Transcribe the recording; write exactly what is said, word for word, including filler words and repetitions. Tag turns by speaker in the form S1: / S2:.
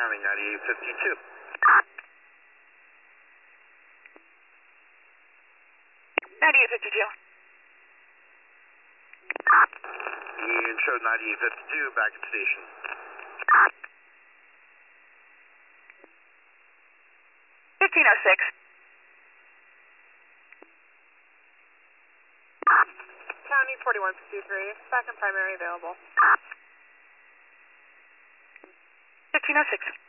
S1: County ninety-eight fifty-two.
S2: ninety-eight fifty-two.
S1: Union showed ninety-eight fifty-two, back at station.
S2: fifteen oh six.
S3: County forty-one fifty-three, back and primary available.
S2: fifteen oh six.